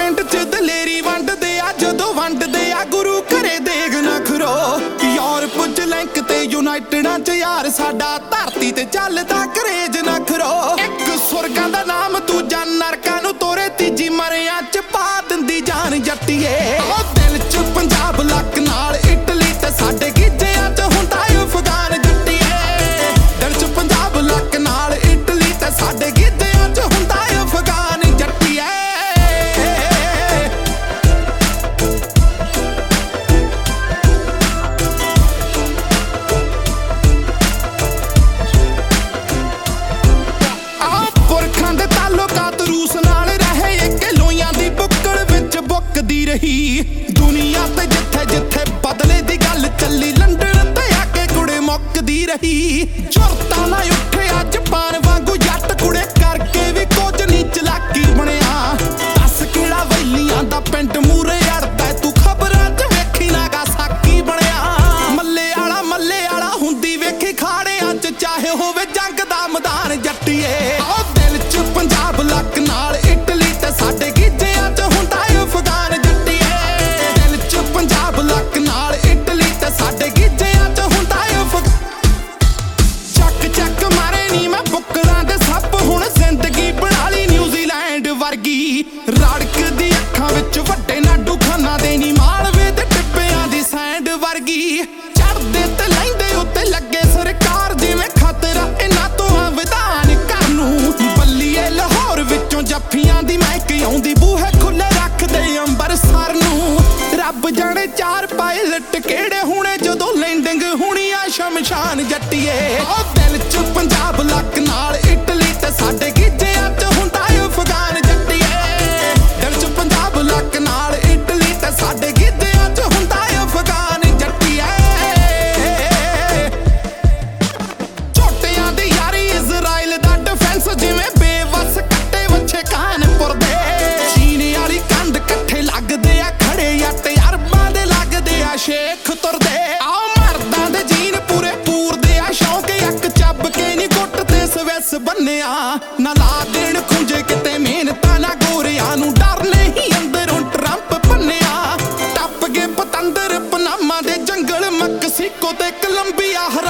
ਪਿੰਡ ਚ ਦਲੇਰੀ ਵੰਡਦੇ ਆ ਜਦੋਂ ਵੰਡਦੇ ਆ ਗੁਰੂ ਘਰੇ ਦੇਗ ਨਾ ਖਰੋ। ਯੂਰਪ ਚ ਲਿੰਕ ਤੇ ਯੂਨਾਈਟਡਾਂ ਚ ਯਾਰ ਸਾਡਾ ਧਰਤੀ ਤੇ ਚੱਲਦਾ ਕਰੇਜ ਨਾ ਖਰੋ। ਇੱਕ ਸੁਰਗਾਂ ਦਾ ਨਾਮ ਦੂਜਾ ਨਰਕਾਂ ਨੂੰ ਤੋਰੇ ਤੀਜੀ ਮਰਿਆਂ ਚ ਪਾ ਦਿੰਦੀ ਜਾਨ ਜੱਟੀਏ। ਉਹ ਦਿਲ ਚ ਪੰਜਾਬ ਲੱਕ ਨਾਲ ਇਟਲੀ ਤੇ ਸਾਡੇ ਗਿੱਜਿਆਂ ਚ ਹੁੰਦਾ ਅਫਗਾਨ ਜੱਟੀਏ। ਦਿਲ ਚ ਪੰਜਾਬ ਲੱਕ ਨਾਲ ਇਟਲੀ ਤੇ ਸਾਡੇ ਗਿੱਜਿਆਂ ਚ ਹੁੰਦਾ ਅਫਗਾਨ ਜੱਟੀਏ। ਪੁਰਖਾਂ ਦੇ ਤਾਲੁਕਾਤ ਰੂਸ ਨਾਲ ਰਹੇ ਇੱਕ ਲੋਈਆਂ ਦੀ ਬੁੱਕਲ ਵਿੱਚ ਬੁੱਕਦੀ ਰਹੀ ਦੁਨੀਆ ਤੇ ਜਿੱਥੇ ਜਿੱਥੇ ਬਦਲੇ ਦੀ ਗੱਲ ਚੱਲੀ ਲੰਡਨ ਤੇ ਆ ਕੇ ਕੁੜੇ ਮੁੱਕਦੀ ਰਹੀ। ਜੁਰਤਾਂ ਨਾ ਉੱਠਿਆ ਜਪਾਨ ਵਾਂਗੂ ਜੱਟ ਕੁੜੇ ਕਰਕੇ ਵੀ ਕੁਝ ਨਹੀਂ ਚਲਾਕੀ ਬਣਿਆ। ਦੱਸ ਕਿਹੜਾ ਵੈਲੀਆਂ ਦਾ ਪਿੰਡ ਮੂਰੇ ਅੜਦਾ ਤੂੰ ਖਬਰਾਂ 'ਚ ਵੇਖੀ ਨਾਗਾਸਾਕੀ ਬਣਿਆ। ਮੱਲੇ ਆਲਾ ਹੁੰਦੀ ਵੇਖੀ ਖਾੜਿਆਂ 'ਚ ਚਾਹੇ ਹੋਵੇ ਜੰਗ ਦਾ ਮੈਦਾਨ ਜੱਟੀਏ। ਦਿਲ ਚ ਪੰਜਾਬ ਲੱਕ ਨਾਲ ਇਟਲੀ ਤੇ ਸਾਡੇ ਗਿੱਜਿਆਂ ਚ ਹੁੰਦਾ ਅਫਗਾਨ ਜੱਟੀਏ। ਦਿਲ ਚ ਪੰਜਾਬ ਲੱਕ ਨਾਲ ਇਟਲੀ ਤੇ ਸਾਡੇ ਗਿੱਜਿਆਂ ਚ ਹੁੰਦਾ ਚੱਕ ਮਾਰੇ ਨੀ ਮੈਂ ਬੁੱਕਰਾਂ ਦੇ ਸੱਪ ਹੁਣ ਜ਼ਿੰਦਗੀ ਬਣਾ ਲਈ ਨਿਊਜ਼ੀਲੈਂਡ ਵਰਗੀ। ਰੜਕਦੀ ਅੱਖਾਂ ਵਿੱਚ ਵੱਡੇ ਨਾਡੂ ਖਾਨਾ ਦੇ ਨੀ ਮਾਲਵੇ ਤੇ ਟਿੱਪਿਆਂ ਦੀ ਸੈਂਡ ਵਰਗੀ। ਚੜਦੇ ਤੇ ਲੈਂਦੇ ਉੱਤੇ ਲੱਗੇ ਸਰਕਾਰ ਜਿਵੇਂ ਖਤਰਾ ਇਹਨਾਂ ਤੋਂ ਆ ਵਿਧਾਨ ਘਰ ਨੂੰ। ਬੱਲੀਏ ਲਾਹੌਰ ਵਿੱਚੋਂ ਜੱਫੀਆਂ ਦੀ ਮਹਿਕ ਆਉਂਦੀ ਬੂਹੇ ਖੁੱਲੇ ਰੱਖਦੇ ਅੰਬਰਸਰ ਨੂੰ। ਰੱਬ ਜਾਣੇ ਚਾਰ ਪਾਇਲਟ ਕਿਹੜੇ ਹੋਣੇ ਜਦੋਂ ਲੈਂਡਿੰਗ ਹੋਣੀ ਆ ਸ਼ਮਸ਼ਾਨ ਜੱਟੀਏ। ਉਹ ਦਿਲ ਚ ਪੰਜਾਬ ਲੱਕ ਨਾਲ ਇਟਲੀ ਤੇ ਸਾਡੇ ਗਿੱਜਿਆਂ ਚ ਹੁੰਦਾ ਅਫਗਾਨ ਜੱਟੀਏ। ਦਿਲ ਚ ਪੰਜਾਬ ਲੱਕ ਨਾਲ ਇਟਲੀ ਤੇ ਸਾਡੇ ਗਿੱਜਿਆਂ ਚ ਹੁੰਦਾ ਅਫਗਾਨ ਜੱਟੀਏ। ਝੋਟਿਆਂ ਦੀ ਯਾਰੀ ਇਜ਼ਰਾਈਲ ਦਾ ਡਿਫੈਂਸ ਜਿਵੇਂ ਬੇਵੱਸ ਕੱਟੇ ਵੱਛੇ ਕਾਨਪੁਰ ਦੇ। ਚੀਨ ਵਾਲੀ ਕੰਧ ਇਕੱਠੇ ਲੱਗਦੇ ਆ ਖੜੇ ਜੱਟ ਅਰਬਾਂ ਦੇ ਲੱਗਦੇ ਆ ਸ਼ੇਖ ਤੁਰਦੇ। ਆਓ ਮਰਦਾਂ ਦੇ ਜੀਨ ਪੂਰੇ ਪੂਰਦੇ ਆ ਸ਼ੌਂਕ ਇੱਕ ਚੱਬ ਕੇ ਨੀ ਗੁੱਟ ਤੇ ਸਵਿਸ ਬੰਨਿਆ। ਨਾ ਲਾ ਦੇਣ ਖੁੰਝੇ ਕਿਤੇ ਮਿਹਨਤਾਂ ਨਾ ਗੋਰਿਆਂ ਨੂੰ ਡਰ ਨਹੀਂ ਅੰਦਰੋਂ ਟਰੰਪ ਭੰਨਿਆ। ਟੱਪ ਗਏ ਪਤੰਦਰ ਪਨਾਮਾ ਦੇ ਜੰਗਲ ਮੈਕਸੀਕੋ ਤੇ ਕੋਲੰਬੀਆ